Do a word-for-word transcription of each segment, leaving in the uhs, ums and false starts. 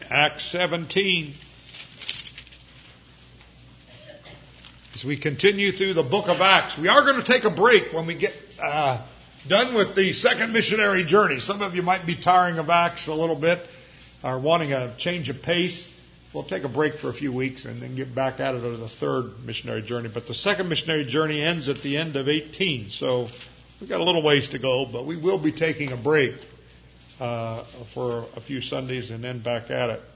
Acts seventeen. As we continue through the book of Acts, we are going to take a break when we get uh, done with the second missionary journey. Some of you might be tiring of Acts a little bit or wanting a change of pace. We'll take a break for a few weeks and then get back at it on the third missionary journey. But the second missionary journey ends at the end of eighteen, so we've got a little ways to go, but we will be taking a break uh, for a few Sundays and then back at it.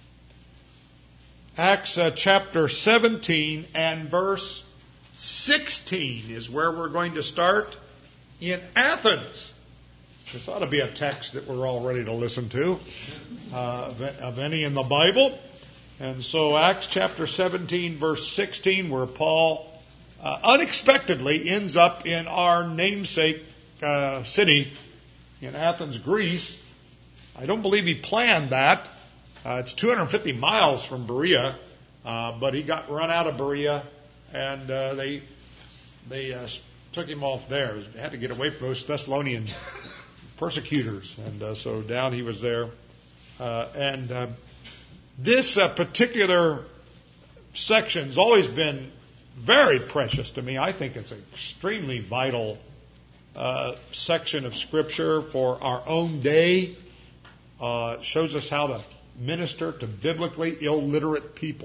Acts uh, chapter seventeen and verse sixteen is where we're going to start, in Athens. This ought to be a text that we're all ready to listen to, uh, of any in the Bible. And so Acts chapter seventeen, verse sixteen, where Paul uh, unexpectedly ends up in our namesake uh, city in Athens, Greece. I don't believe he planned that. Uh, it's two hundred fifty miles from Berea, uh, but he got run out of Berea, and uh, they they uh, took him off there. They had to get away from those Thessalonian persecutors, and uh, so down he was there. Uh, and uh, this uh, particular section's always been very precious to me. I think it's an extremely vital uh, section of Scripture for our own day. Uh, shows us how to minister to biblically illiterate people.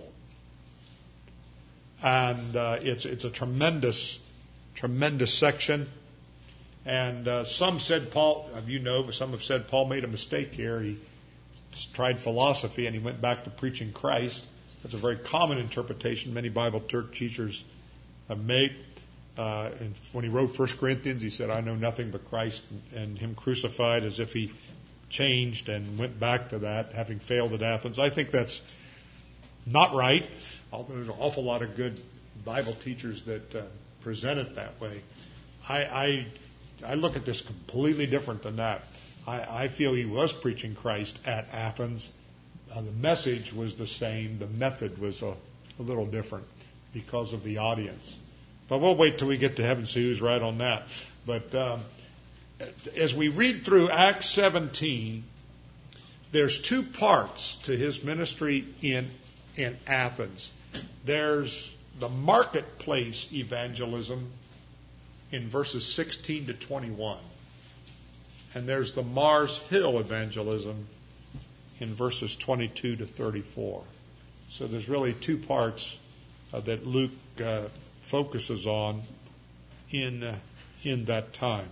And uh, it's it's a tremendous, tremendous section. And uh, some said Paul, you know, some have said Paul made a mistake here. He tried philosophy and he went back to preaching Christ. That's a very common interpretation many Bible teachers have made. Uh, and when he wrote First Corinthians, he said, I know nothing but Christ and him crucified, as if he changed and went back to that, having failed at Athens. I think that's not right, although there's an awful lot of good Bible teachers that uh, present it that way. I, I I look at this completely different than that. I, I feel he was preaching Christ at Athens. Uh, the message was the same. The method was a, a little different because of the audience. But we'll wait till we get to heaven, see who's right on that. But um, as we read through Acts seventeen, there's two parts to his ministry in in Athens. There's the marketplace evangelism in verses sixteen to twenty-one. And there's the Mars Hill evangelism in verses twenty-two to thirty-four. So there's really two parts uh, that Luke uh, focuses on in uh, in that time.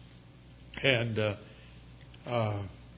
And uh, uh,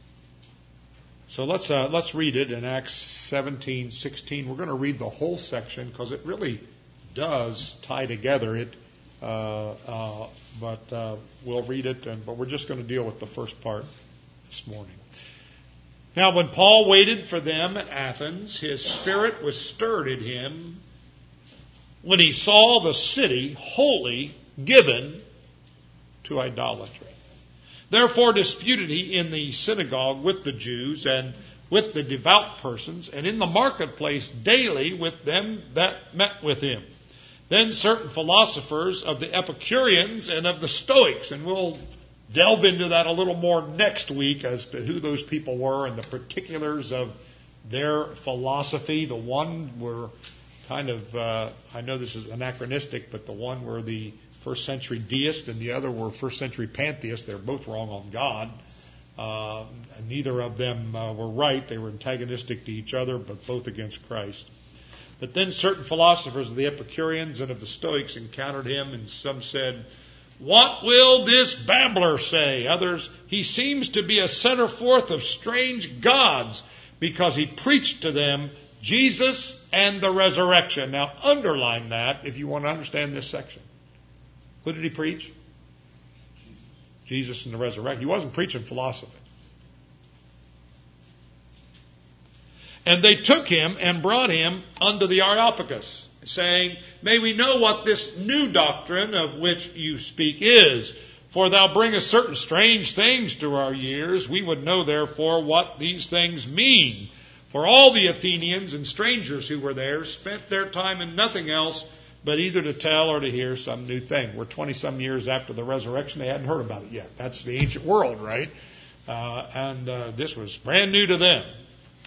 so let's uh, let's read it in Acts seventeen, sixteen. We're going to read the whole section because it really does tie together. It, uh, uh, but uh, we'll read it. And, but we're just going to deal with the first part this morning. Now, when Paul waited for them at Athens, his spirit was stirred in him when he saw the city wholly given to idolatry. Therefore disputed he in the synagogue with the Jews and with the devout persons, and in the marketplace daily with them that met with him. Then certain philosophers of the Epicureans and of the Stoics, and we'll delve into that a little more next week as to who those people were and the particulars of their philosophy. The one were kind of, uh, I know this is anachronistic, but the one were the first century deists and the other were first century pantheists. They're both wrong on God. Uh, and neither of them uh, were right. They were antagonistic to each other, but both against Christ. But then certain philosophers of the Epicureans and of the Stoics encountered him, and some said, "What will this babbler say?" Others, "He seems to be a setter forth of strange gods, because he preached to them Jesus and the resurrection." Now underline that if you want to understand this section. Who did he preach? Jesus and the resurrection. He wasn't preaching philosophy. And they took him and brought him unto the Areopagus, saying, "May we know what this new doctrine of which you speak is? For thou bringest certain strange things to our ears. We would know therefore what these things mean. For all the Athenians and strangers who were there spent their time in nothing else but either to tell or to hear some new thing." We're twenty-some years after the resurrection. They hadn't heard about it yet. That's the ancient world, right? Uh, and uh, this was brand new to them.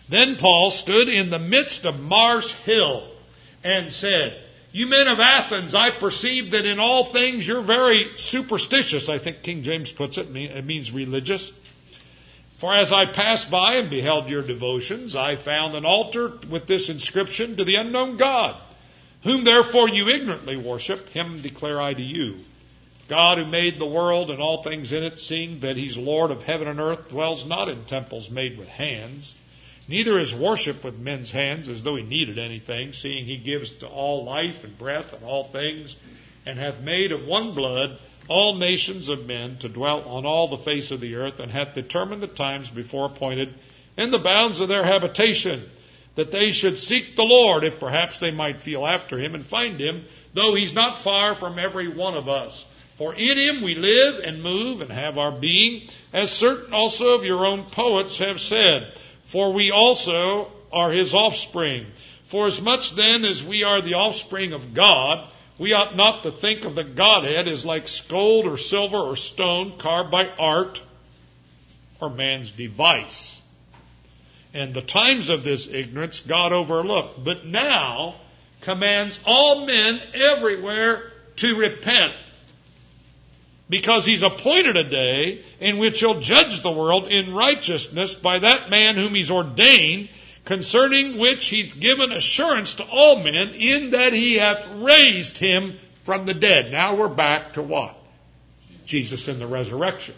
Then Paul stood in the midst of Mars Hill and said, "You men of Athens, I perceive that in all things you're very superstitious." I think King James puts it, it means religious. "For as I passed by and beheld your devotions, I found an altar with this inscription, to the unknown God, whom therefore you ignorantly worship, him declare I to you. God who made the world and all things in it, seeing that he's Lord of heaven and earth, dwells not in temples made with hands, neither is worship with men's hands as though he needed anything, seeing he gives to all life and breath and all things, and hath made of one blood all nations of men to dwell on all the face of the earth, and hath determined the times before appointed and the bounds of their habitation, that they should seek the Lord, if perhaps they might feel after him and find him, though he's not far from every one of us. For in him we live and move and have our being, as certain also of your own poets have said, for we also are his offspring. For as much then as we are the offspring of God, we ought not to think of the Godhead as like gold or silver or stone carved by art or man's device. And the times of this ignorance God overlooked, but now commands all men everywhere to repent, because he's appointed a day in which he'll judge the world in righteousness by that man whom he's ordained, concerning which he's given assurance to all men, in that he hath raised him from the dead. Now we're back to what? Jesus in the resurrection.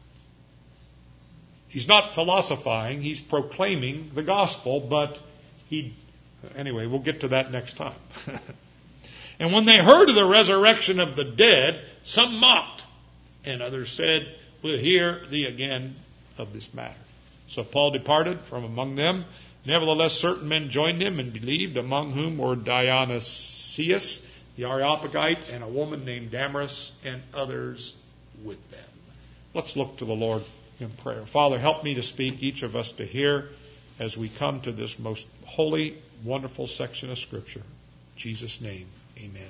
He's not philosophizing, he's proclaiming the gospel, but he, anyway, we'll get to that next time. And when they heard of the resurrection of the dead, some mocked, and others said, "We'll hear thee again of this matter." So Paul departed from among them. Nevertheless, certain men joined him and believed, among whom were Dionysius the Areopagite, and a woman named Damaris, and others with them. Let's look to the Lord in prayer. Father, help me to speak, each of us to hear, as we come to this most holy, wonderful section of Scripture. In Jesus' name, amen.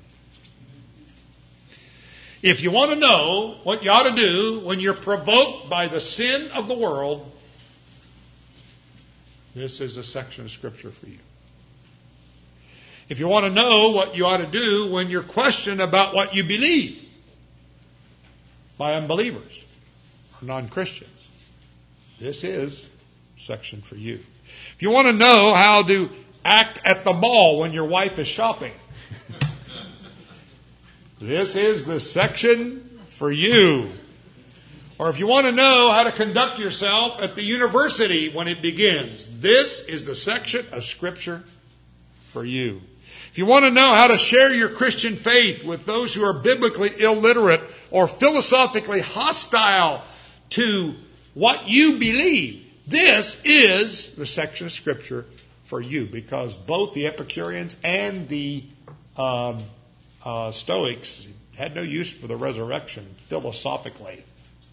If you want to know what you ought to do when you're provoked by the sin of the world, this is a section of Scripture for you. If you want to know what you ought to do when you're questioned about what you believe by unbelievers or non-Christians, this is a section for you. If you want to know how to act at the mall when your wife is shopping, this is the section for you. Or if you want to know how to conduct yourself at the university when it begins, this is the section of Scripture for you. If you want to know how to share your Christian faith with those who are biblically illiterate or philosophically hostile to what you believe, this is the section of Scripture for you, because both the Epicureans and the um, uh, Stoics had no use for the resurrection philosophically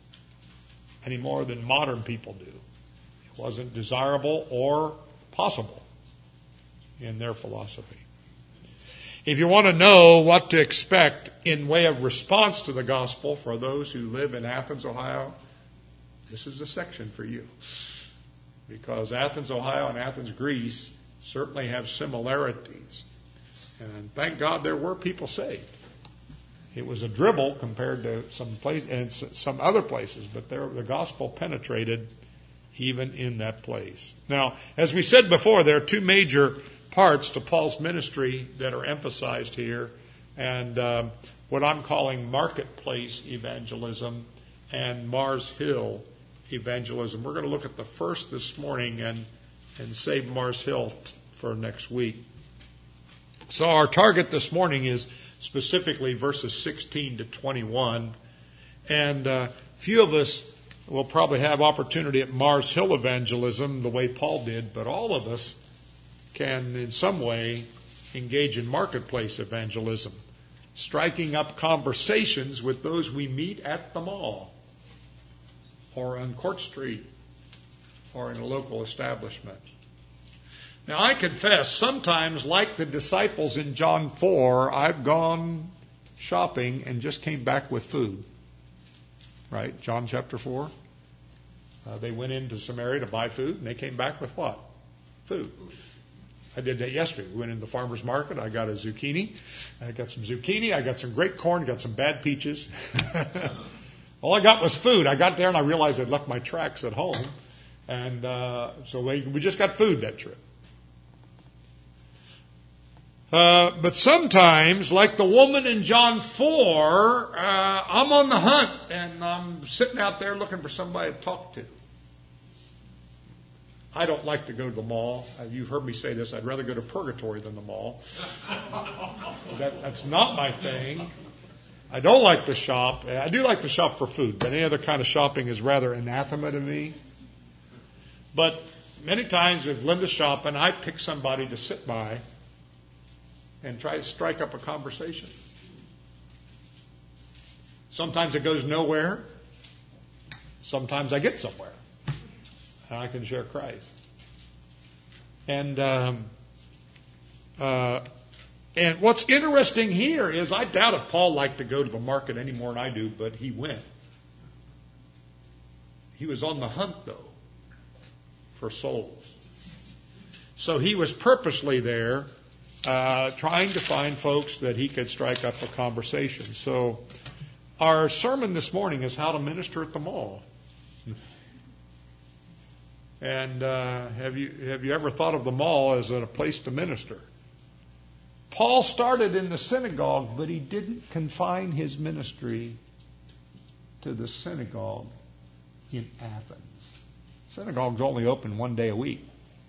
any more than modern people do. It wasn't desirable or possible in their philosophy. If you want to know what to expect in way of response to the gospel for those who live in Athens, Ohio, this is a section for you. Because Athens, Ohio and Athens, Greece certainly have similarities. And thank God there were people saved. It was a dribble compared to some place and some other places, but there the gospel penetrated even in that place. Now, as we said before, there are two major parts to Paul's ministry that are emphasized here, and um, what I'm calling marketplace evangelism and Mars Hill evangelism. We're going to look at the first this morning and and save Mars Hill for next week. So our target this morning is specifically verses sixteen to twenty-one, and uh, few of us will probably have opportunity at Mars Hill evangelism the way Paul did, but all of us can in some way engage in marketplace evangelism, striking up conversations with those we meet at the mall or on Court Street or in a local establishment. Now, I confess, sometimes, like the disciples in John four, I've gone shopping and just came back with food. Right? John chapter four. Uh, they went into Samaria to buy food, and they came back with what? food. I did that yesterday. We went in the farmer's market. I got a zucchini. I got some zucchini. I got some great corn. Got some bad peaches. All I got was food. I got there and I realized I'd left my tracks at home. And uh, so we, we just got food that trip. Uh, but sometimes, like the woman in John four, uh, I'm on the hunt and I'm sitting out there looking for somebody to talk to. I don't like to go to the mall. You've heard me say this. I'd rather go to purgatory than the mall. that, that's not my thing. I don't like to shop. I do like to shop for food, but any other kind of shopping is rather anathema to me. But many times if Linda's shopping, I pick somebody to sit by and try to strike up a conversation. Sometimes it goes nowhere. Sometimes I get somewhere. And I can share Christ. And um, uh, and what's interesting here is I doubt if Paul liked to go to the market any more than I do, but he went. He was on the hunt, though, for souls. So he was purposely there uh, trying to find folks that he could strike up a conversation. So our sermon this morning is how to minister at the mall. And uh, have you have you ever thought of the mall as a place to minister? Paul started in the synagogue, but he didn't confine his ministry to the synagogue in Athens. Synagogue's only open one day a week.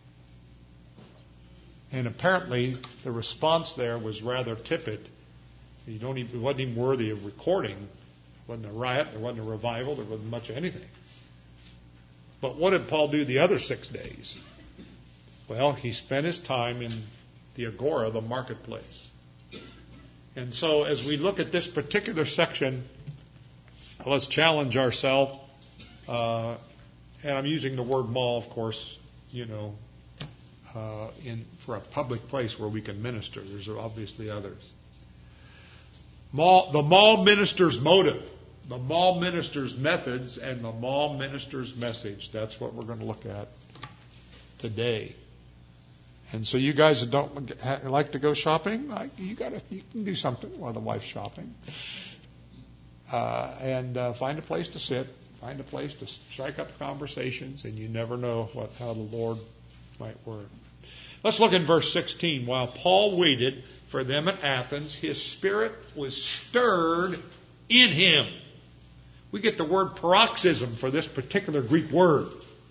And apparently the response there was rather tepid. You don't even, it wasn't even worthy of recording. It wasn't a riot, there wasn't a revival, there wasn't much of anything. But what did Paul do the other six days? Well, he spent his time in the agora, the marketplace. And so as we look at this particular section, let's challenge ourselves. Uh, and I'm using the word mall, of course, you know, uh, in for a public place where we can minister. There's obviously others. Mall, the mall minister's motive. The mall minister's methods and the mall minister's message. That's what we're going to look at today. And so you guys that don't like to go shopping, you got to you can do something while the wife's shopping, uh, and uh, find a place to sit, find a place to strike up conversations, and you never know what how the Lord might work. Let's look in verse sixteen. While Paul waited for them at Athens, his spirit was stirred in him. We get the word paroxysm for this particular Greek word.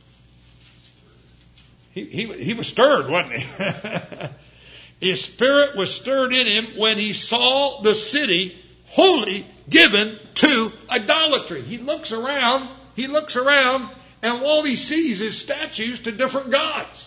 He, he, he was stirred, wasn't he? His spirit was stirred in him when he saw the city wholly given to idolatry. He looks around, he looks around, and all he sees is statues to different gods.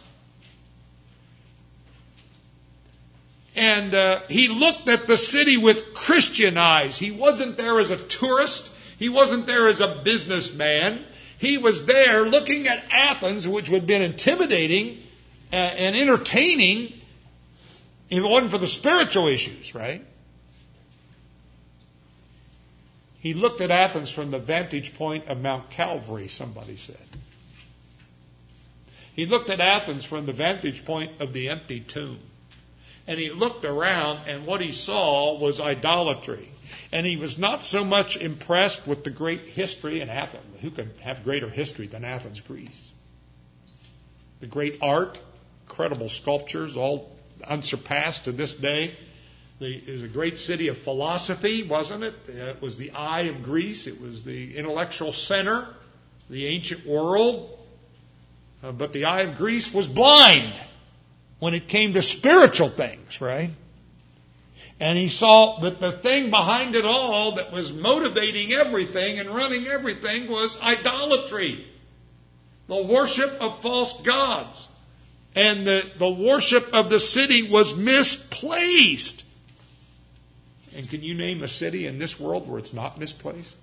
And uh, he looked at the city with Christian eyes. He wasn't there as a tourist. He wasn't there as a businessman. He was there looking at Athens, which would have been intimidating and entertaining if it wasn't for the spiritual issues, right? He looked at Athens from the vantage point of Mount Calvary, somebody said. He looked at Athens from the vantage point of the empty tomb. And he looked around, and what he saw was idolatry. And he was not so much impressed with the great history in Athens. Who could have greater history than Athens, Greece? The great art, incredible sculptures, all unsurpassed to this day. The, it was a great city of philosophy, wasn't it? It was the eye of Greece. It was the intellectual center, the ancient world. Uh, but the eye of Greece was blind when it came to spiritual things, right? And he saw that the thing behind it all that was motivating everything and running everything was idolatry. The worship of false gods. And the, the worship of the city was misplaced. And can you name a city in this world where it's not misplaced?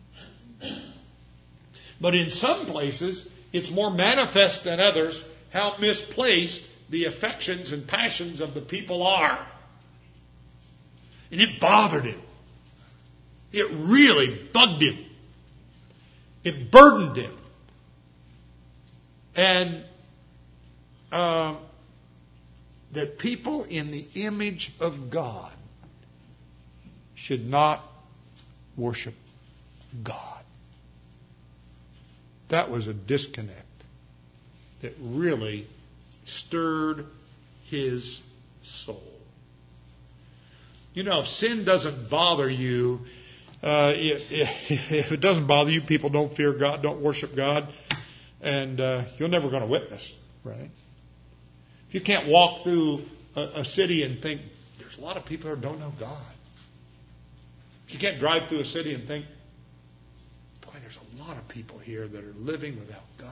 But in some places, it's more manifest than others how misplaced the affections and passions of the people are. And it bothered him. It really bugged him. It burdened him. And uh, that people in the image of God should not worship God. That was a disconnect that really stirred his soul. You know, if sin doesn't bother you, uh, if, if it doesn't bother you, people don't fear God, don't worship God, and uh, you're never going to witness, right? If you can't walk through a, a city and think, there's a lot of people who don't know God. If you can't drive through a city and think, boy, there's a lot of people here that are living without God.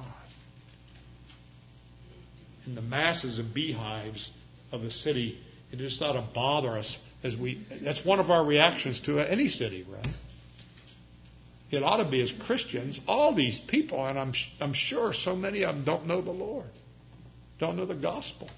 In the masses of beehives of a city, it just ought to bother us as we. That's one of our reactions to any city, right? It ought to be as Christians, all these people, and I'm I'm sure so many of them don't know the Lord, don't know the gospel.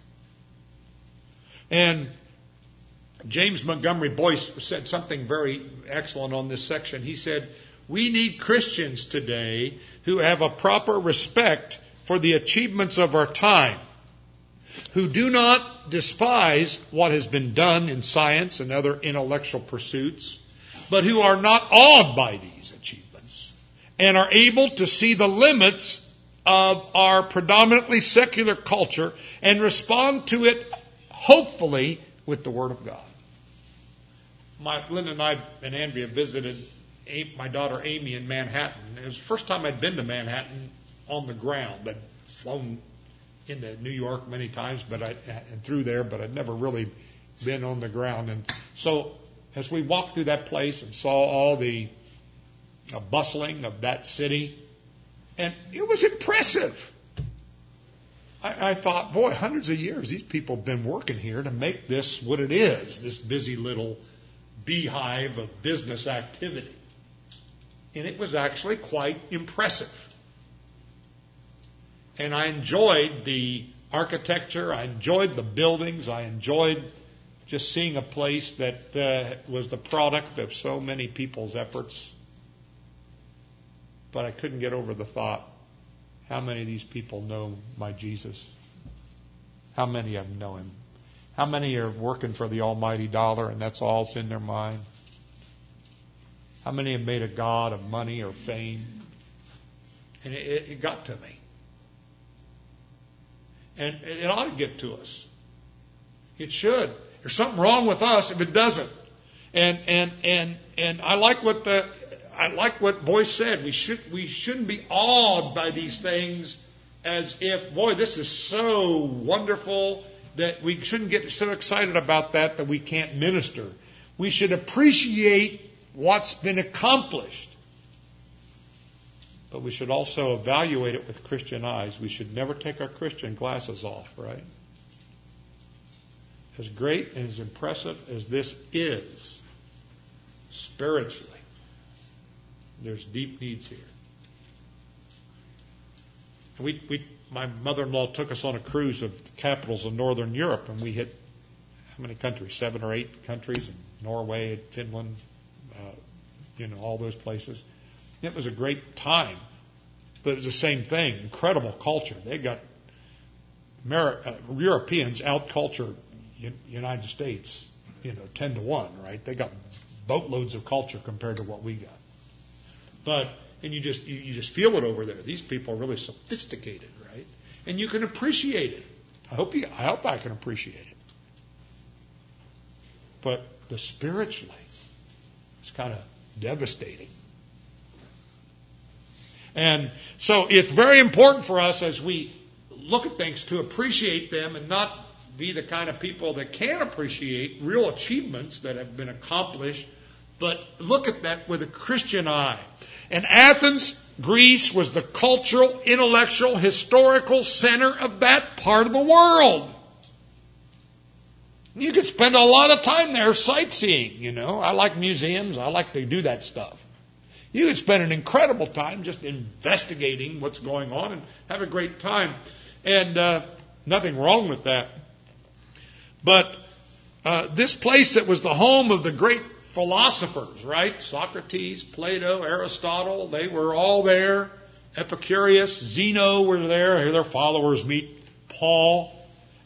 And James Montgomery Boyce said something very excellent on this section. He said, we need Christians today who have a proper respect for the achievements of our time, who do not despise what has been done in science and other intellectual pursuits, but who are not awed by these achievements and are able to see the limits of our predominantly secular culture and respond to it, hopefully, with the Word of God. My, Linda and I and Andrea visited my daughter Amy in Manhattan. It was the first time I'd been to Manhattan on the ground. I'd flown into New York many times, but I and through there, but I'd never really been on the ground. And so, as we walked through that place and saw all the uh, bustling of that city, and it was impressive. I, I thought, boy, hundreds of years these people have been working here to make this what it is, this busy little beehive of business activity. And it was actually quite impressive. And I enjoyed the architecture. I enjoyed the buildings. I enjoyed just seeing a place that uh, was the product of so many people's efforts. But I couldn't get over the thought, how many of these people know my Jesus? How many of them know him? How many are working for the almighty dollar and that's all that's in their mind? How many have made a god of money or fame? And it, it got to me. And it ought to get to us. It should. There's something wrong with us if it doesn't. And and and and I like what the, I like what Boyce said. We should we shouldn't be awed by these things as if, boy, this is so wonderful that we shouldn't get so excited about that that we can't minister. We should appreciate what's been accomplished. But we should also evaluate it with Christian eyes. We should never take our Christian glasses off, right? As great and as impressive as this is, spiritually, there's deep needs here. We, we, my mother-in-law took us on a cruise of the capitals of Northern Europe, and we hit, how many countries? Seven or eight countries, in Norway, Finland, uh, you know, all those places. It was a great time, but it was the same thing. Incredible culture. They got Ameri- uh, Europeans out-cultured United States, you know, ten to one, right? They got boatloads of culture compared to what we got. But and you just you, you just feel it over there. These people are really sophisticated, right? And you can appreciate it. I hope you. I hope I can appreciate it. But the spiritually, it's kind of devastating. And so it's very important for us as we look at things to appreciate them and not be the kind of people that can appreciate real achievements that have been accomplished, but look at that with a Christian eye. And Athens, Greece, was the cultural, intellectual, historical center of that part of the world. You could spend a lot of time there sightseeing, you know. I like museums. I like to do that stuff. You could spend an incredible time just investigating what's going on and have a great time. And uh, nothing wrong with that. But uh, this place that was the home of the great philosophers, right? Socrates, Plato, Aristotle, they were all there. Epicurus, Zeno were there. Here their followers meet Paul.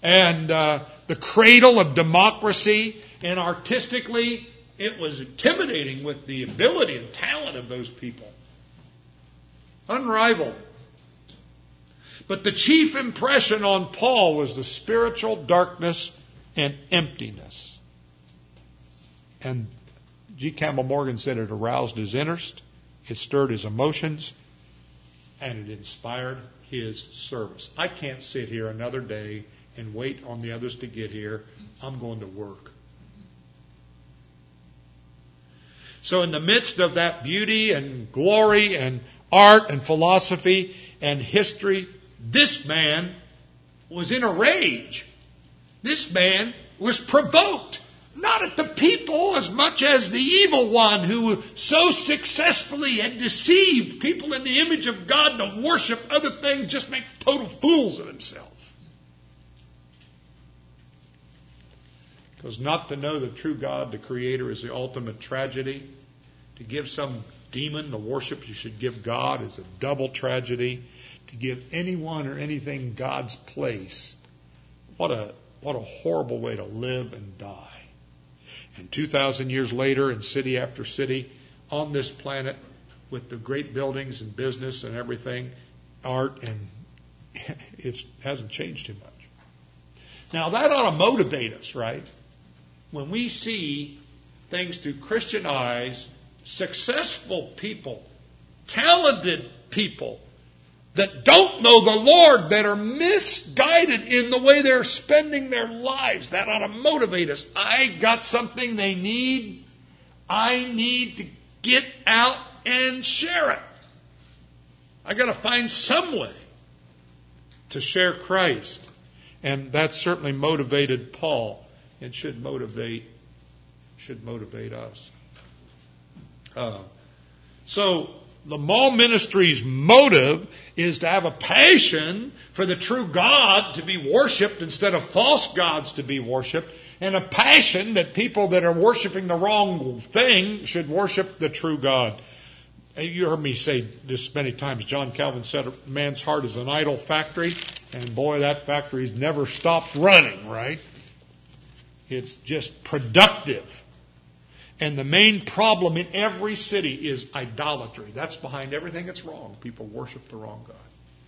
and uh, the cradle of democracy. And artistically, it was intimidating with the ability and talent of those people. Unrivaled. But the chief impression on Paul was the spiritual darkness and emptiness. And G. Campbell Morgan said it aroused his interest, it stirred his emotions, and it inspired his service. I can't sit here another day and wait on the others to get here. I'm going to work. So in the midst of that beauty and glory and art and philosophy and history, this man was in a rage. This man was provoked, not at the people as much as the evil one who so successfully had deceived people in the image of God to worship other things, just make total fools of themselves. Because not to know the true God, the Creator, is the ultimate tragedy. To give some demon the worship you should give God is a double tragedy. To give anyone or anything God's place, what a what a horrible way to live and die. And two thousand years later, in city after city on this planet, with the great buildings and business and everything, art, and it hasn't changed too much. Now that ought to motivate us, right? When we see things through Christian eyes, successful people, talented people that don't know the Lord, that are misguided in the way they're spending their lives, that ought to motivate us. I got something they need. I need to get out and share it. I got to find some way to share Christ. And that certainly motivated Paul and should motivate should motivate us. Uh, so the Mall Ministry's motive is to have a passion for the true God to be worshipped instead of false gods to be worshipped, and a passion that people that are worshiping the wrong thing should worship the true God. You heard me say this many times. John Calvin said a man's heart is an idol factory, and boy, that factory's never stopped running, right? It's just productive. And the main problem in every city is idolatry. That's behind everything that's wrong. People worship the wrong God.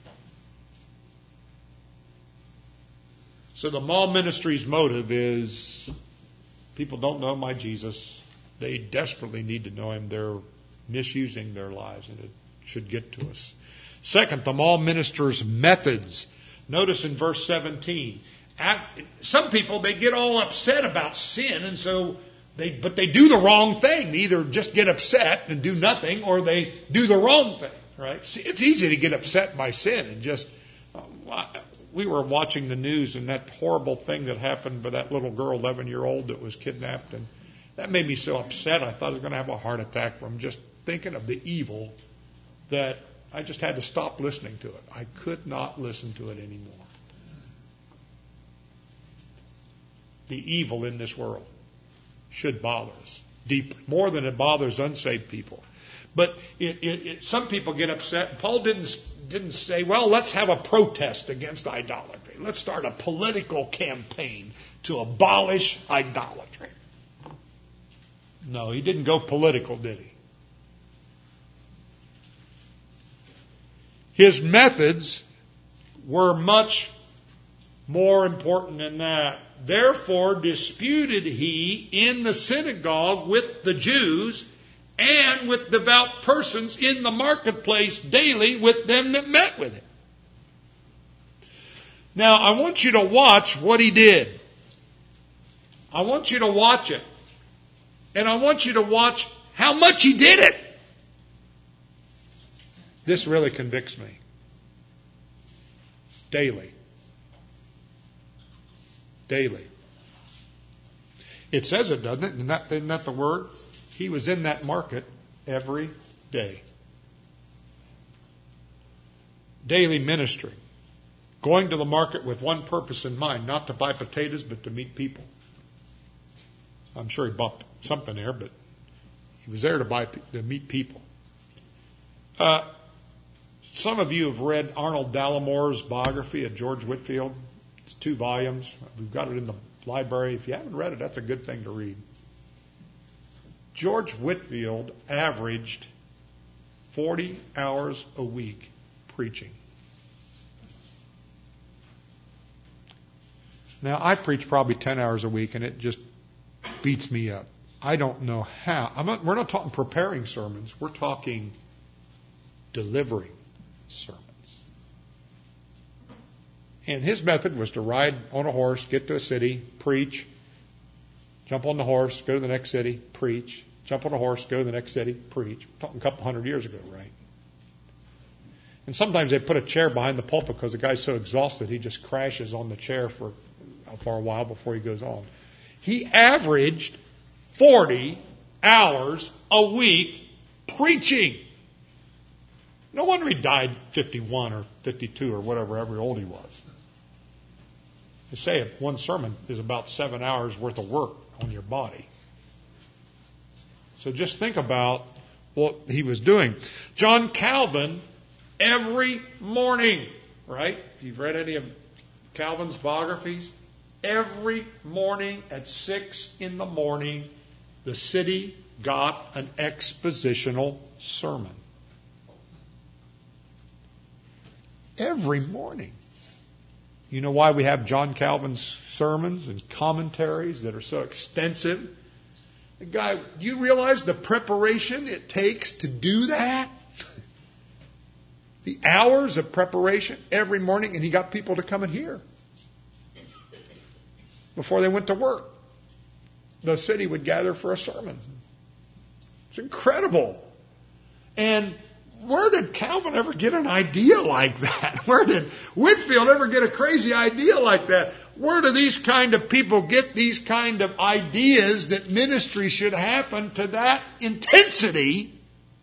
So the Mall Ministry's motive is people don't know my Jesus. They desperately need to know him. They're misusing their lives, and it should get to us. Second, the Mall Minister's methods. Notice in verse seventeen. Some people, they get all upset about sin, and so They, but they do the wrong thing. They either just get upset and do nothing, or they do the wrong thing, right? See, it's easy to get upset by sin and just, uh, we were watching the news and that horrible thing that happened with that little girl, eleven-year-old, that was kidnapped. And that made me so upset. I thought I was going to have a heart attack from just thinking of the evil that I just had to stop listening to it. I could not listen to it anymore. The evil in this world should bother us deeply, more than it bothers unsaved people. But it, it, it, some people get upset. Paul didn't didn't say, well, let's have a protest against idolatry. Let's start a political campaign to abolish idolatry. No, he didn't go political, did he? His methods were much more important than that. Therefore disputed he in the synagogue with the Jews and with devout persons in the marketplace daily with them that met with him. Now, I want you to watch what he did. I want you to watch it. And I want you to watch how much he did it. This really convicts me. Daily. Daily. It says it, doesn't it? Isn't that, isn't that the word? He was in that market every day. Daily ministry. Going to the market with one purpose in mind, not to buy potatoes, but to meet people. I'm sure he bought something there, but he was there to buy to meet people. Uh, some of you have read Arnold Dallamore's biography of George Whitefield. It's two volumes. We've got it in the library. If you haven't read it, that's a good thing to read. George Whitefield averaged forty hours a week preaching. Now, I preach probably ten hours a week, and it just beats me up. I don't know how. I'm not, we're not talking preparing sermons. We're talking delivering sermons. And his method was to ride on a horse, get to a city, preach, jump on the horse, go to the next city, preach, jump on a horse, go to the next city, preach. We're talking a couple hundred years ago, right? And sometimes they put a chair behind the pulpit because the guy's so exhausted he just crashes on the chair for, for a while before he goes on. He averaged forty hours a week preaching. No wonder he died fifty-one or fifty-two or whatever, ever old he was. They say one sermon is about seven hours worth of work on your body. So just think about what he was doing. John Calvin, every morning, right? If you've read any of Calvin's biographies, every morning at six in the morning, the city got an expositional sermon. Every morning. You know why we have John Calvin's sermons and commentaries that are so extensive? The guy, do you realize the preparation it takes to do that? The hours of preparation every morning, and he got people to come and hear before they went to work. The city would gather for a sermon. It's incredible. And where did Calvin ever get an idea like that? Where did Whitefield ever get a crazy idea like that? Where do these kind of people get these kind of ideas that ministry should happen to that intensity?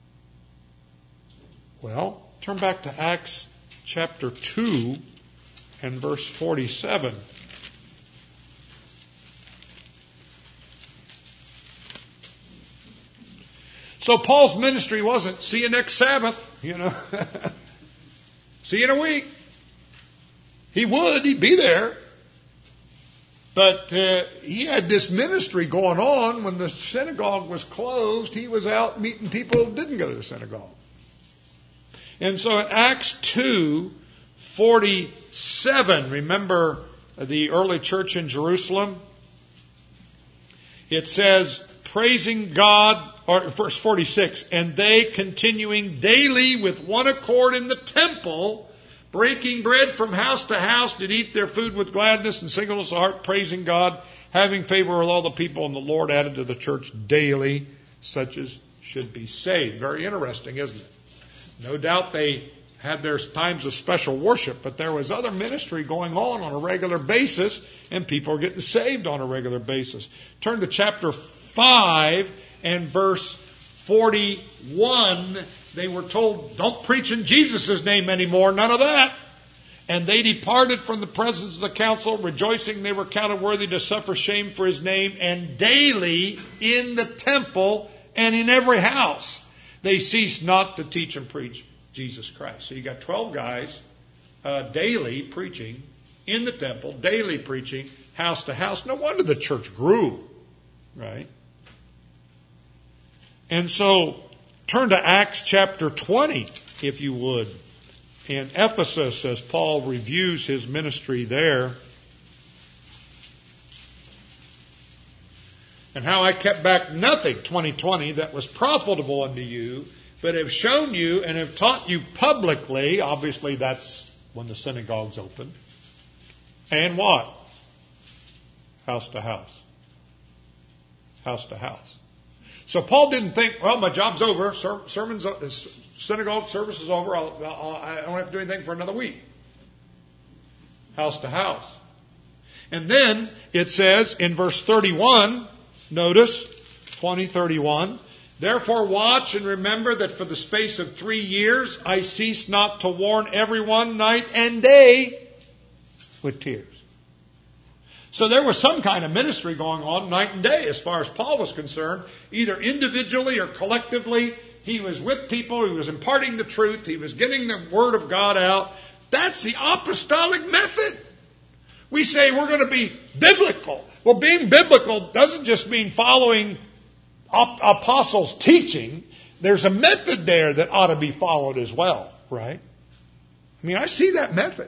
Well, turn back to Acts chapter two and verse forty-seven. So Paul's ministry wasn't, see you next Sabbath, you know. See you in a week. He would, he'd be there. But uh, he had this ministry going on. When the synagogue was closed, he was out meeting people who didn't go to the synagogue. And so in Acts two forty-seven, remember the early church in Jerusalem? It says, praising God, or verse forty-six, and they continuing daily with one accord in the temple, breaking bread from house to house, did eat their food with gladness and singleness of heart, praising God, having favor with all the people, and the Lord added to the church daily such as should be saved. Very interesting, isn't it? No doubt they had their times of special worship, but there was other ministry going on on a regular basis, and people are getting saved on a regular basis. Turn to chapter five and verse forty-one. They were told, don't preach in Jesus' name anymore, none of that. And they departed from the presence of the council, rejoicing they were counted worthy to suffer shame for his name, and daily in the temple and in every house they ceased not to teach and preach Jesus Christ. So you got twelve guys uh, daily preaching in the temple, daily preaching house to house. No wonder the church grew, right? And so turn to Acts chapter twenty, if you would, in Ephesus, as Paul reviews his ministry there. And how I kept back nothing, twenty twenty, that was profitable unto you, but have shown you and have taught you publicly. Obviously, that's when the synagogues opened. And what? House to house. House to house. So Paul didn't think, well, my job's over, ser- sermons, synagogue service is over, I'll, I'll, I don't have to do anything for another week. House to house. And then it says in verse thirty-one, notice, twenty thirty-one, therefore watch and remember that for the space of three years I cease not to warn everyone night and day with tears. So there was some kind of ministry going on night and day as far as Paul was concerned, either individually or collectively. He was with people, he was imparting the truth, he was getting the word of God out. That's the apostolic method. We say we're going to be biblical. Well, being biblical doesn't just mean following apostles' teaching. There's a method there that ought to be followed as well, right? I mean, I see that method.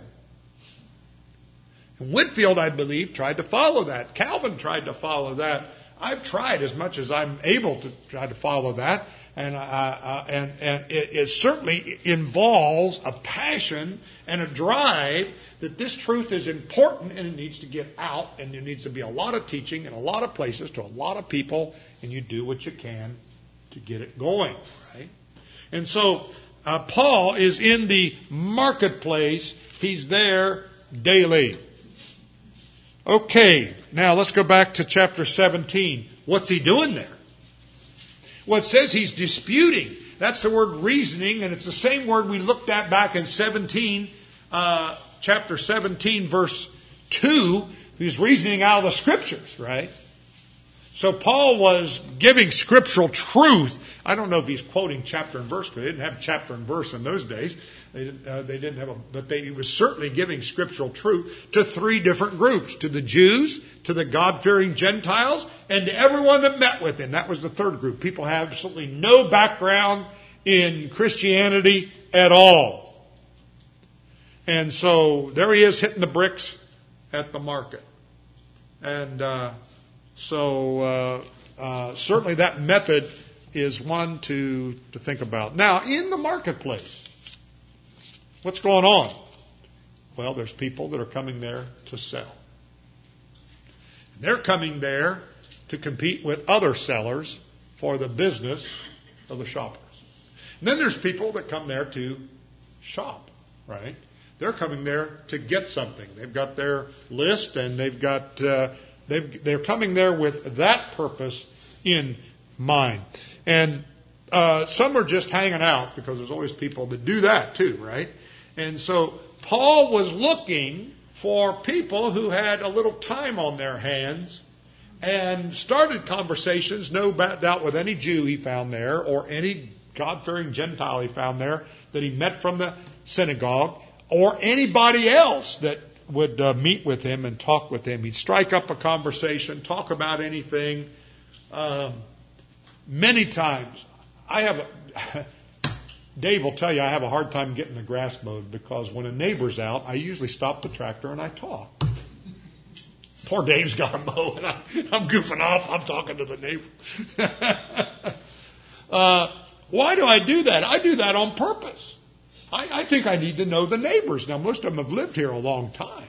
And Whitefield, I believe, tried to follow that. Calvin tried to follow that. I've tried as much as I'm able to try to follow that. And, uh, uh, and, and it, it certainly involves a passion and a drive that this truth is important and it needs to get out, and there needs to be a lot of teaching in a lot of places to a lot of people, and you do what you can to get it going, right? And so uh, Paul is in the marketplace. He's there daily. Okay, now let's go back to chapter seventeen. What's he doing there? Well, it says he's disputing. That's the word reasoning, and it's the same word we looked at back in seventeen, uh, chapter seventeen, verse two. He's reasoning out of the Scriptures, right? So Paul was giving scriptural truth. I don't know if he's quoting chapter and verse, because they didn't have chapter and verse in those days. They didn't, uh, they didn't have a, but they, he was certainly giving scriptural truth to three different groups: to the Jews, to the God-fearing Gentiles, and to everyone that met with him. That was the third group. People have absolutely no background in Christianity at all. And so there he is hitting the bricks at the market. And uh, so uh, uh, certainly that method is one to, to think about. Now, in the marketplace, what's going on? Well, there's people that are coming there to sell. They're coming there to compete with other sellers for the business of the shoppers. And then there's people that come there to shop, right? They're coming there to get something. They've got their list, and they've got uh, they've, they're coming there with that purpose in mind. And uh, some are just hanging out, because there's always people that do that too, right? And so Paul was looking for people who had a little time on their hands and started conversations, no doubt, with any Jew he found there or any God-fearing Gentile he found there that he met from the synagogue, or anybody else that would uh, meet with him and talk with him. He'd strike up a conversation, talk about anything. Um, many times, I have a... Dave will tell you I have a hard time getting the grass mowed, because when a neighbor's out, I usually stop the tractor and I talk. Poor Dave's got to mow, and I, I'm goofing off. I'm talking to the neighbor. uh, why do I do that? I do that on purpose. I, I think I need to know the neighbors. Now, most of them have lived here a long time.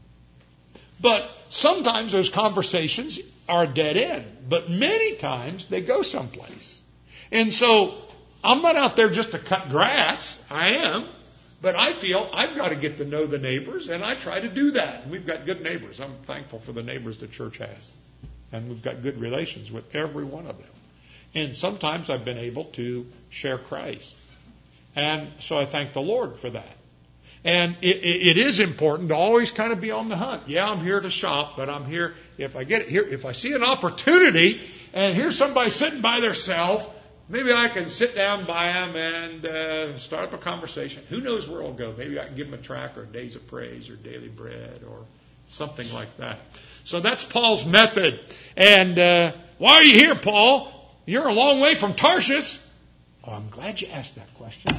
But sometimes those conversations are a dead end. But many times they go someplace. And so I'm not out there just to cut grass. I am. But I feel I've got to get to know the neighbors, and I try to do that. And we've got good neighbors. I'm thankful for the neighbors the church has. And we've got good relations with every one of them. And sometimes I've been able to share Christ. And so I thank the Lord for that. And it, it, it is important to always kind of be on the hunt. Yeah, I'm here to shop, but I'm here if I get it here. If I see an opportunity and here's somebody sitting by themselves, maybe I can sit down by them and uh, start up a conversation. Who knows where it'll go? Maybe I can give them a tract or Days of Praise or Daily Bread or something like that. So that's Paul's method. And uh, why are you here, Paul? You're a long way from Tarshish. Oh, I'm glad you asked that question.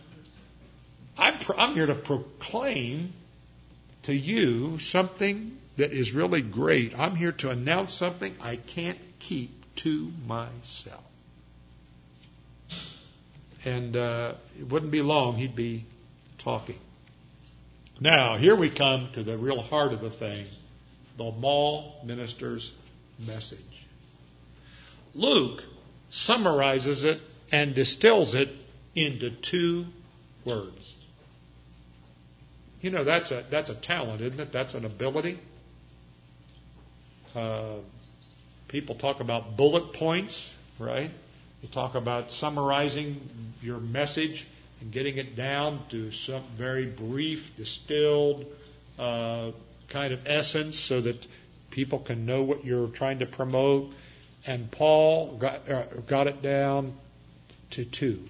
I'm, pro- I'm here to proclaim to you something that is really great. I'm here to announce something I can't keep to myself. And uh, it wouldn't be long, he'd be talking. Now, here we come to the real heart of the thing, the mall minister's message. Luke summarizes it and distills it into two words. You know, that's a that's a talent, isn't it? That's an ability. Uh, people talk about bullet points, right? You talk about summarizing your message and getting it down to some very brief, distilled uh, kind of essence so that people can know what you're trying to promote. And Paul got, uh, got it down to two.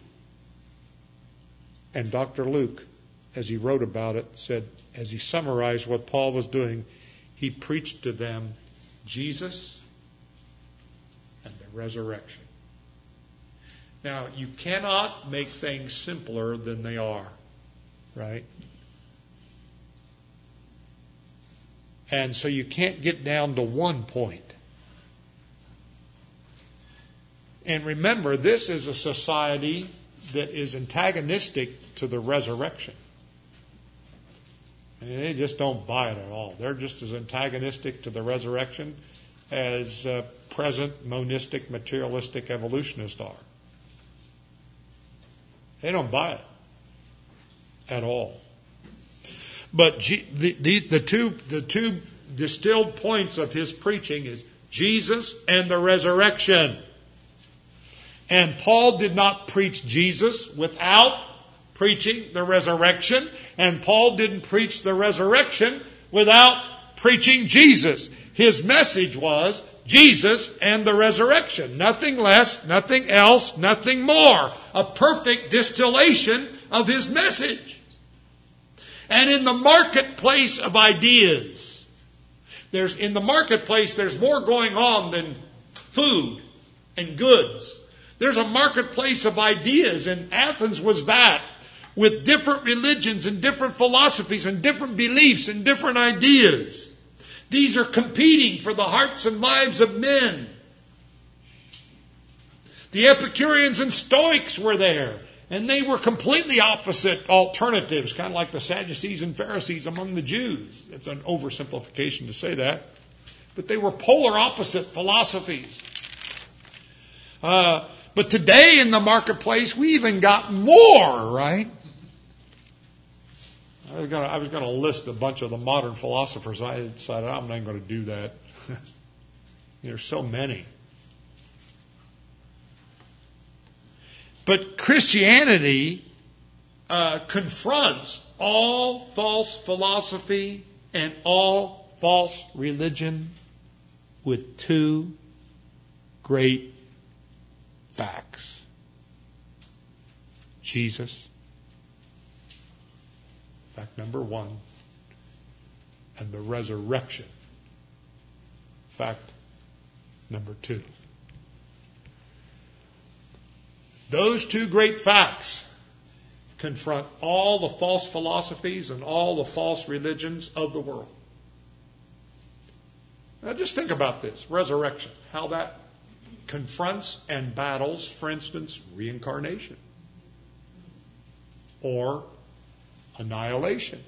And Doctor Luke, as he wrote about it, said, as he summarized what Paul was doing, He preached to them Jesus and the resurrection. Now, you cannot make things simpler than they are, right? And so you can't get down to one point. And remember, this is a society that is antagonistic to the resurrection. And they just don't buy it at all. They're just as antagonistic to the resurrection as uh, present monistic, materialistic evolutionists are. They don't buy it at all. But G- the, the, the two the two distilled points of his preaching is Jesus and the resurrection. And Paul did not preach Jesus without preaching the resurrection. And Paul didn't preach the resurrection without preaching Jesus. His message was Jesus and the resurrection. Nothing less, nothing else, nothing more. A perfect distillation of his message. And in the marketplace of ideas, there's in the marketplace there's more going on than food and goods. There's a marketplace of ideas, and Athens was that, with different religions and different philosophies and different beliefs and different ideas. These are competing for the hearts and lives of men. The Epicureans and Stoics were there, and they were completely opposite alternatives, kind of like the Sadducees and Pharisees among the Jews. It's an oversimplification to say that. But they were polar opposite philosophies. Uh, but today in the marketplace, we even got more, right? I was gonna, I was going to list a bunch of the modern philosophers. I decided I'm not going to do that. There's so many. But Christianity uh, confronts all false philosophy and all false religion with two great facts. Jesus, fact number one, and the resurrection, fact number two. Those two great facts confront all the false philosophies and all the false religions of the world. Now just think about this, resurrection, how that confronts and battles, for instance, reincarnation or annihilation.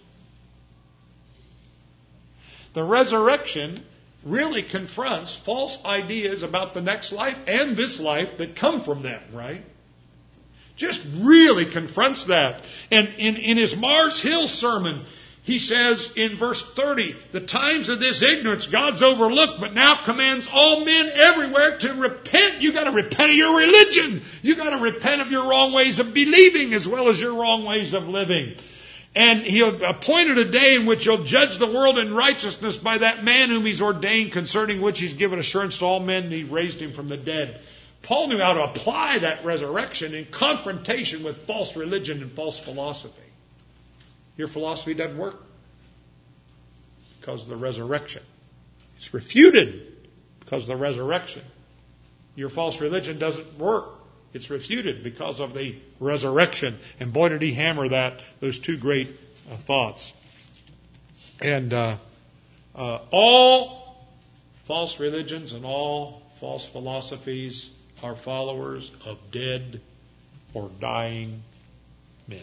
The resurrection really confronts false ideas about the next life and this life that come from them, right? Just really confronts that. And in, in his Mars Hill sermon, he says in verse thirty, the times of this ignorance God's overlooked, but now commands all men everywhere to repent. You got to repent of your religion. You got to repent of your wrong ways of believing as well as your wrong ways of living. And he'll appointed a day in which he'll judge the world in righteousness by that man whom he's ordained, concerning which he's given assurance to all men, and he raised him from the dead. Paul knew how to apply that resurrection in confrontation with false religion and false philosophy. Your philosophy doesn't work because of the resurrection. It's refuted because of the resurrection. Your false religion doesn't work. It's refuted because of the resurrection. And boy, did he hammer that, those two great uh, thoughts. And uh, uh, all false religions and all false philosophies are followers of dead or dying men.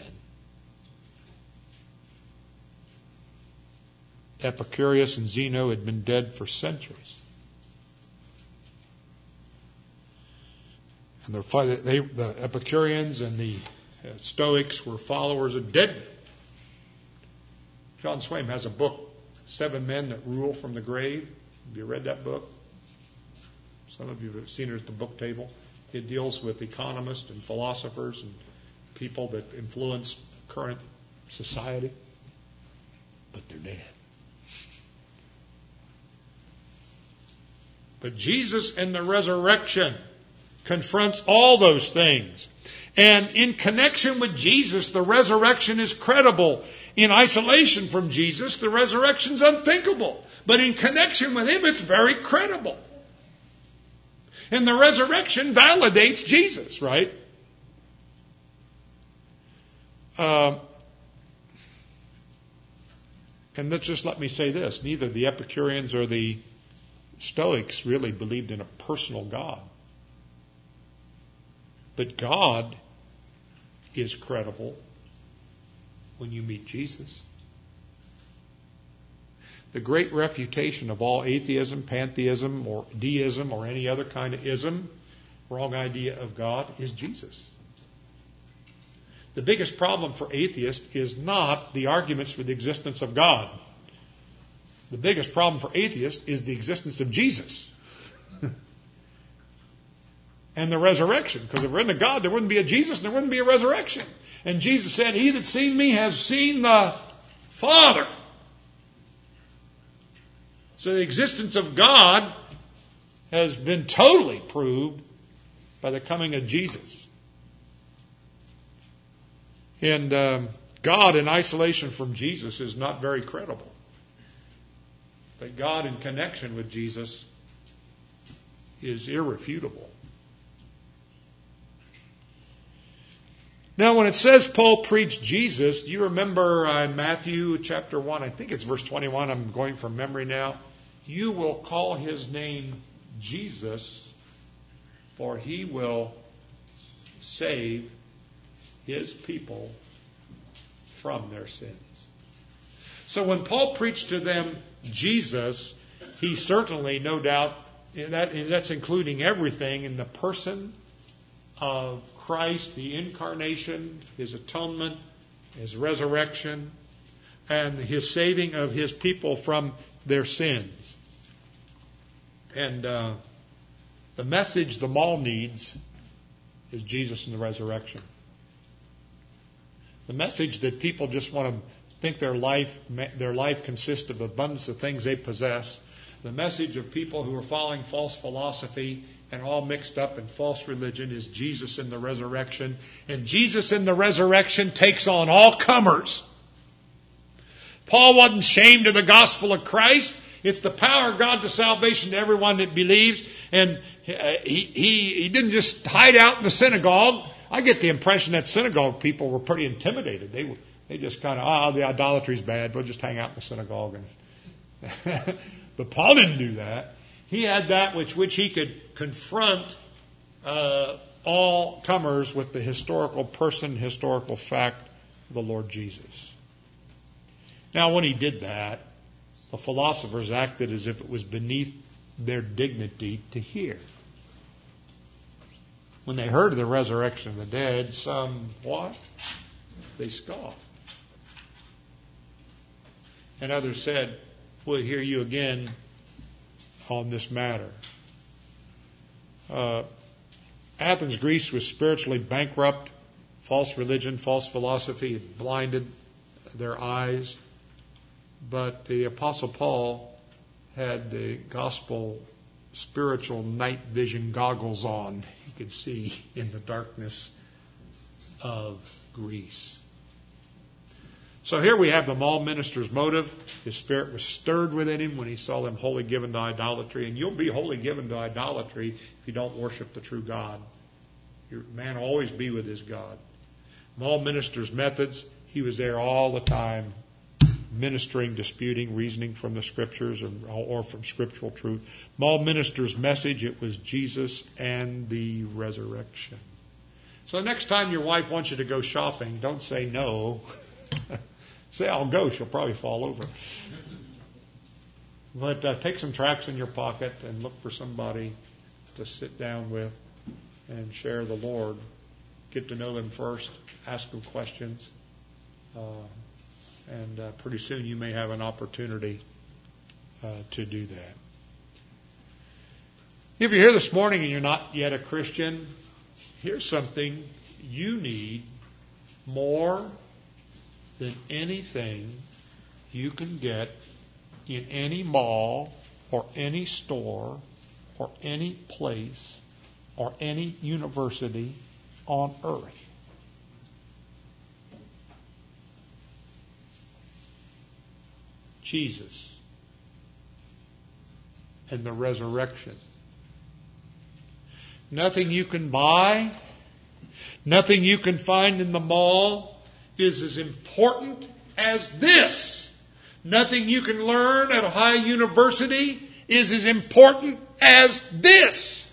Epicurus and Zeno had been dead for centuries. And the, they, the Epicureans and the Stoics were followers of dead men. John Swaim has a book, Seven Men That Rule from the Grave. Have you read that book? Some of you have seen it at the book table. It deals with economists and philosophers and people that influence current society. But they're dead. But Jesus and the resurrection confronts all those things. And in connection with Jesus, the resurrection is credible. In isolation from Jesus, the resurrection's unthinkable. But in connection with Him, it's very credible. And the resurrection validates Jesus, right? Uh, and let's just let me say this. Neither the Epicureans or the Stoics really believed in a personal God. But God is credible when you meet Jesus. The great refutation of all atheism, pantheism, or deism, or any other kind of ism, wrong idea of God, is Jesus. The biggest problem for atheists is not the arguments for the existence of God. The biggest problem for atheists is the existence of Jesus. And the resurrection. Because if there isn't a God, there wouldn't be a Jesus and there wouldn't be a resurrection. And Jesus said, "He that's seen me has seen the Father." So the existence of God has been totally proved by the coming of Jesus. And um, God in isolation from Jesus is not very credible. But God in connection with Jesus is irrefutable. Now, when it says Paul preached Jesus, do you remember uh, Matthew chapter one? I think it's verse twenty-one. I'm going from memory now. "You will call His name Jesus, for He will save His people from their sins." So when Paul preached to them Jesus, he certainly, no doubt, that, that's including everything in the person of Christ, the incarnation, His atonement, His resurrection, and His saving of His people from their sins. And uh, the message the mall needs is Jesus and the resurrection. The message that people just want to think their life their life consists of abundance of things they possess. The message of people who are following false philosophy and all mixed up in false religion is Jesus in the resurrection. And Jesus in the resurrection takes on all comers. Paul wasn't ashamed of the gospel of Christ. It's the power of God to salvation to everyone that believes. And he, he, he didn't just hide out in the synagogue. I get the impression that synagogue people were pretty intimidated. They were, they just kind of, ah, oh, the idolatry's bad. We'll just hang out in the synagogue. And but Paul didn't do that. He had that which which he could confront uh, all comers with the historical person, historical fact of the Lord Jesus. Now, when he did that, the philosophers acted as if it was beneath their dignity to hear. When they heard of the resurrection of the dead, some, what? They scoffed. And others said, "We'll hear you again on this matter." Uh, Athens, Greece was spiritually bankrupt. False religion, false philosophy had blinded their eyes. But the Apostle Paul had the gospel spiritual night vision goggles on. He could see in the darkness of Greece. So here we have the mall minister's motive. His spirit was stirred within him when he saw them wholly given to idolatry. And you'll be wholly given to idolatry if you don't worship the true God. Your man will always be with his God. Mall minister's methods, he was there all the time, ministering, disputing, reasoning from the scriptures or, or from scriptural truth. Mall minister's message, it was Jesus and the resurrection. So next time your wife wants you to go shopping, don't say no. Say, "I'll go." She'll probably fall over. But uh, take some tracts in your pocket and look for somebody to sit down with and share the Lord. Get to know them first. Ask them questions. Uh, and uh, pretty soon you may have an opportunity uh, to do that. If you're here this morning and you're not yet a Christian, here's something you need more than anything you can get in any mall or any store or any place or any university on earth. Jesus and the resurrection. Nothing you can buy, nothing you can find in the mall is as important as this. Nothing you can learn at Ohio University is as important as this.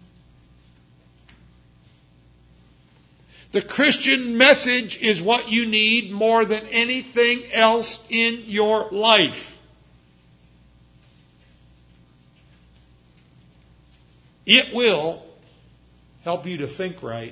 The Christian message is what you need more than anything else in your life. It will help you to think right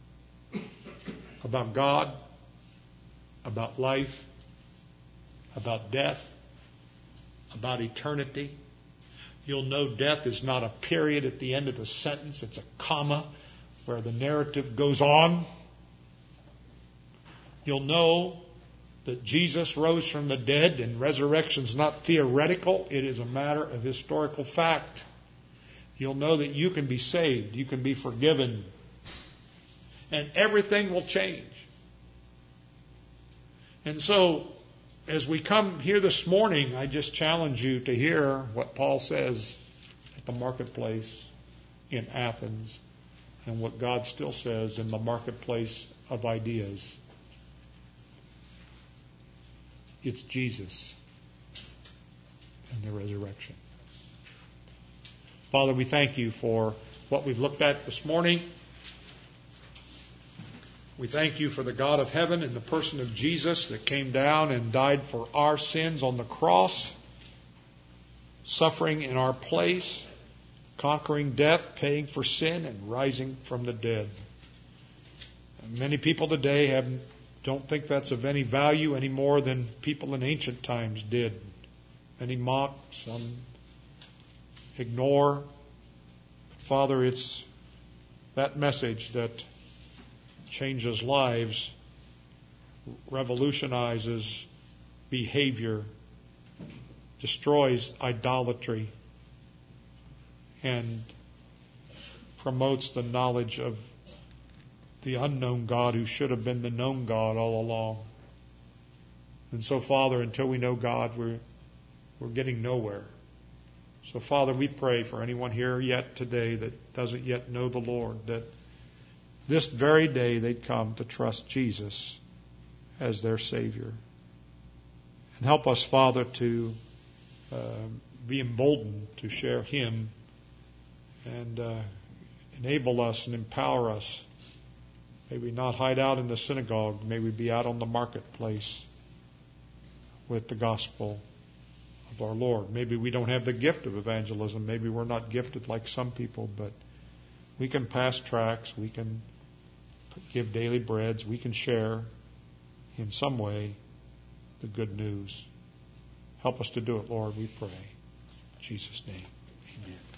about God, about life, about death, about eternity. You'll know death is not a period at the end of the sentence. It's a comma where the narrative goes on. You'll know that Jesus rose from the dead and resurrection is not theoretical. It is a matter of historical fact. You'll know that you can be saved. You can be forgiven. And everything will change. And so, as we come here this morning, I just challenge you to hear what Paul says at the marketplace in Athens and what God still says in the marketplace of ideas. It's Jesus and the resurrection. Father, we thank you for what we've looked at this morning. We thank you for the God of heaven in the person of Jesus that came down and died for our sins on the cross, suffering in our place, conquering death, paying for sin, and rising from the dead. And many people today have, don't think that's of any value any more than people in ancient times did. Many mock, some ignore. Father, it's that message that changes lives, revolutionizes behavior, destroys idolatry, and promotes the knowledge of the unknown God who should have been the known God all along. And so, Father, until we know God, we're, we're getting nowhere. So, Father, we pray for anyone here yet today that doesn't yet know the Lord, that this very day they'd come to trust Jesus as their Savior. And help us, Father, to uh, be emboldened to share Him and uh, enable us and empower us. May we not hide out in the synagogue. May we be out on the marketplace with the gospel of our Lord. Maybe we don't have the gift of evangelism. Maybe we're not gifted like some people, but we can pass tracts. We can give daily breads. We can share in some way the good news. Help us to do it, Lord, we pray. In Jesus' name, amen.